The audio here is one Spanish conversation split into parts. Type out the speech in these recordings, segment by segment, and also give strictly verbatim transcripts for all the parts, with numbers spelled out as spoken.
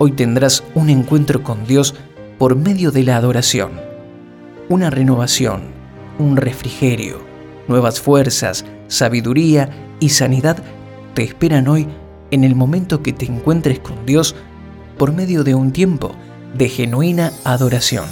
Hoy tendrás un encuentro con Dios por medio de la adoración. Una renovación, un refrigerio, nuevas fuerzas, sabiduría y sanidad te esperan hoy en el momento que te encuentres con Dios por medio de un tiempo de genuina adoración.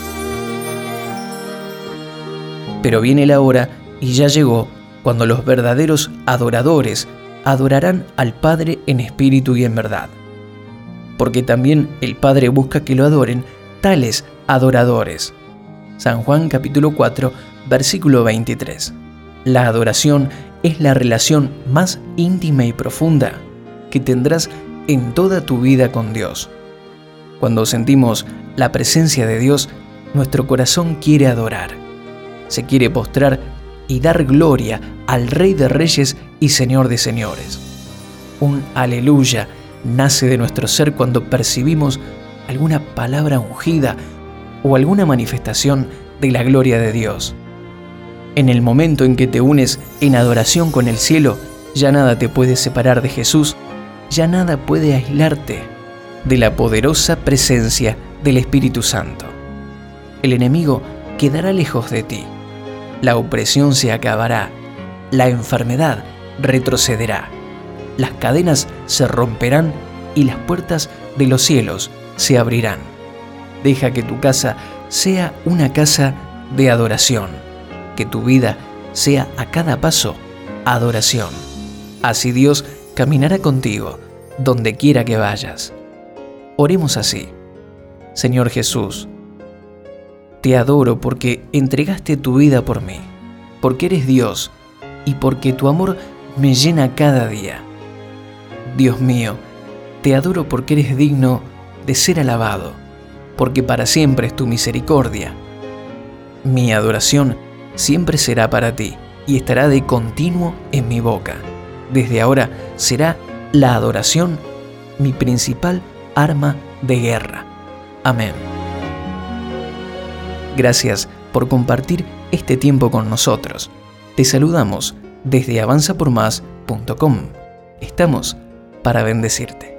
Pero viene la hora, y ya llegó, cuando los verdaderos adoradores adorarán al Padre en espíritu y en verdad. Porque también el Padre busca que lo adoren tales adoradores. San Juan capítulo cuatro, versículo veintitrés. La adoración es la relación más íntima y profunda que tendrás en toda tu vida con Dios. Cuando sentimos la presencia de Dios, nuestro corazón quiere adorar. Se quiere postrar y dar gloria al Rey de Reyes y Señor de Señores. Un aleluya nace de nuestro ser cuando percibimos alguna palabra ungida o alguna manifestación de la gloria de Dios. En el momento en que te unes en adoración con el cielo, ya nada te puede separar de Jesús, ya nada puede aislarte de la poderosa presencia del Espíritu Santo. El enemigo quedará lejos de ti, la opresión se acabará, la enfermedad retrocederá, las cadenas se romperán y las puertas de los cielos se abrirán. Deja que tu casa sea una casa de adoración, que tu vida sea a cada paso adoración. Así Dios caminará contigo donde quiera que vayas. Oremos así. Señor Jesús, te adoro porque entregaste tu vida por mí, porque eres Dios y porque tu amor me llena cada día. Dios mío, te adoro porque eres digno de ser alabado, porque para siempre es tu misericordia. Mi adoración siempre será para ti y estará de continuo en mi boca. Desde ahora será la adoración mi principal arma de guerra. Amén. Gracias por compartir este tiempo con nosotros. Te saludamos desde avanza por más punto com. Estamos para bendecirte.